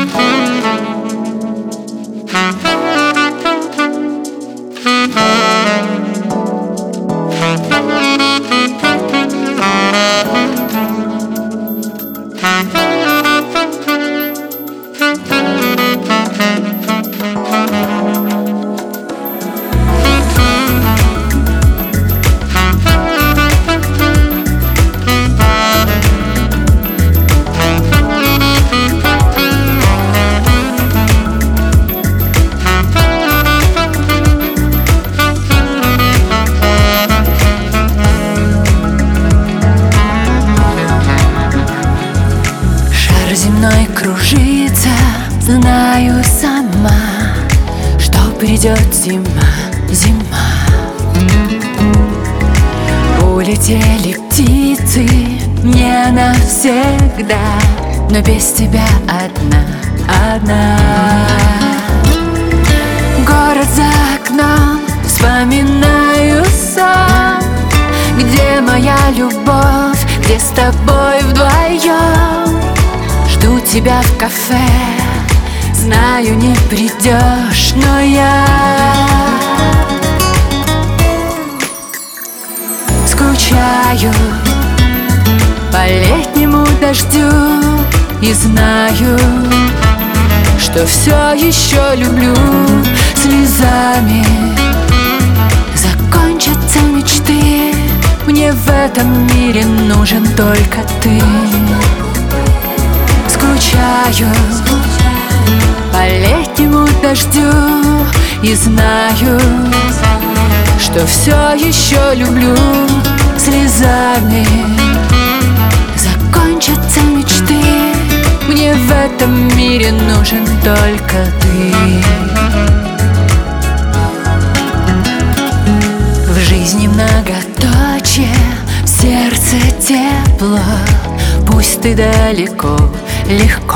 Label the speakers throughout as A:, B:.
A: Земной кружится, знаю сама, что придет зима, зима. Улетели птицы не навсегда, но без тебя одна, одна. Город за окном, вспоминаю сон, где моя любовь, где с тобой вдвоем. Жду тебя в кафе, знаю, не придешь, но я скучаю по летнему дождю и знаю, что все еще люблю. Слезами закончатся мечты, мне в этом мире нужен только ты. Скучаю по летнему дождю и знаю, что все еще люблю. Слезами закончатся мечты, мне в этом мире нужен только ты. В жизни многоточие, в сердце тепло, пусть ты далеко, легко.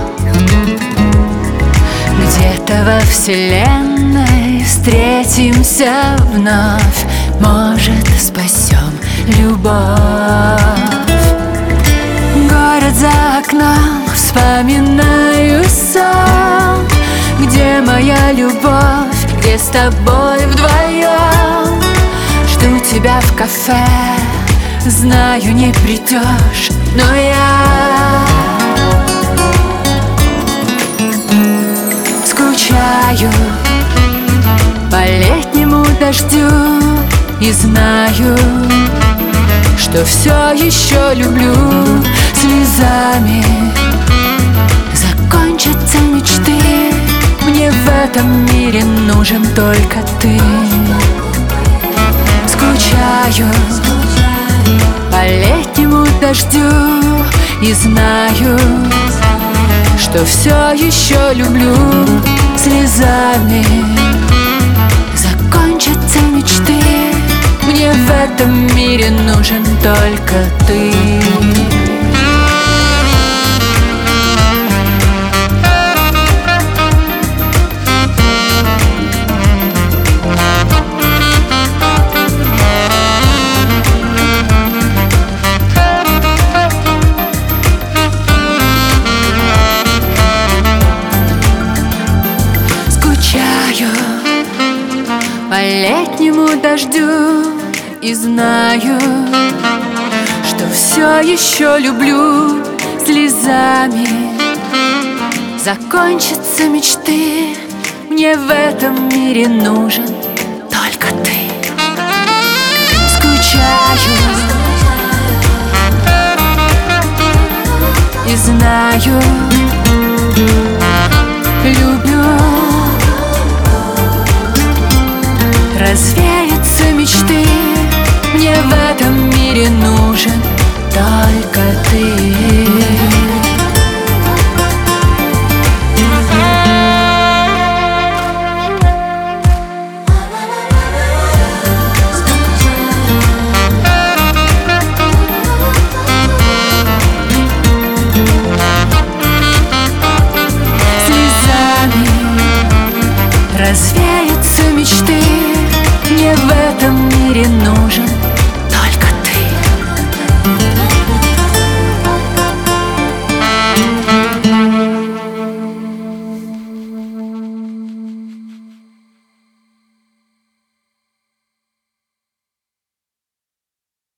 A: Где-то во вселенной встретимся вновь, может, спасем любовь. Город за окном, вспоминаю сон, где моя любовь, где с тобой вдвоем. Жду тебя в кафе, знаю, не придешь, но я скучаю по летнему дождю и знаю, что все еще люблю. Слезами закончатся мечты, мне в этом мире нужен только ты. Скучаю по летнему дождю и знаю, что все еще люблю. Слезами закончатся мечты, мне в этом мире нужен только ты. По летнему дождю и знаю, что все еще люблю. Слезами закончатся мечты, мне в этом мире нужен только ты. Скучаю и знаю, люблю. Развеются мечты, мне в этом мире нужен только ты.